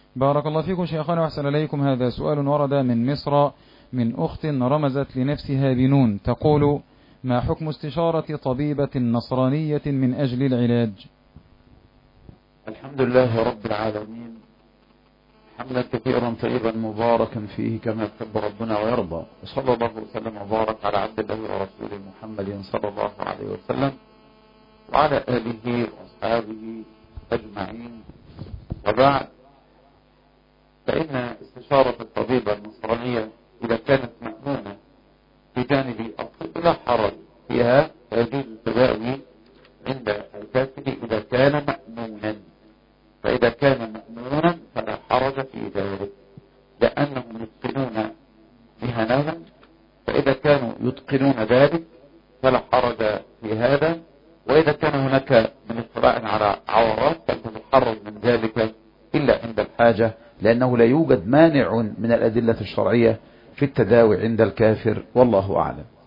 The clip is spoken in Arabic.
بارك الله فيكم شيخنا وأحسن إليكم. هذا سؤال ورد من مصر من أخت رمزت لنفسها بنون، تقول: ما حكم استشارة طبيبة نصرانية من أجل العلاج؟ الحمد لله رب العالمين، حمدا كثيرا طيبا مباركا فيه كما يحب ربنا ويرضى، وصلى الله وسلم وبارك على عبد الله ورسوله محمد صلى الله عليه وسلم وعلى آله وأصحابه أجمعين. وبعد، فإن استشارة الطبيبة النصرانية إذا كانت مأمونة بجانب الطب لا حرج فيها، ويجوز التداوي عند الكافر إذا كان مأمونا. فإذا كان مأمونا فلا حرج في ذلك، لأنهم يتقنون مهنهم، فإذا كانوا يتقنون ذلك فلا حرج في هذا. وإذا كان هناك من اطلاع على عورات فلتتحرج من ذلك إلا عند الحاجة، لأنه لا يوجد مانع من الأدلة الشرعية في التداوي عند الكافر، والله أعلم.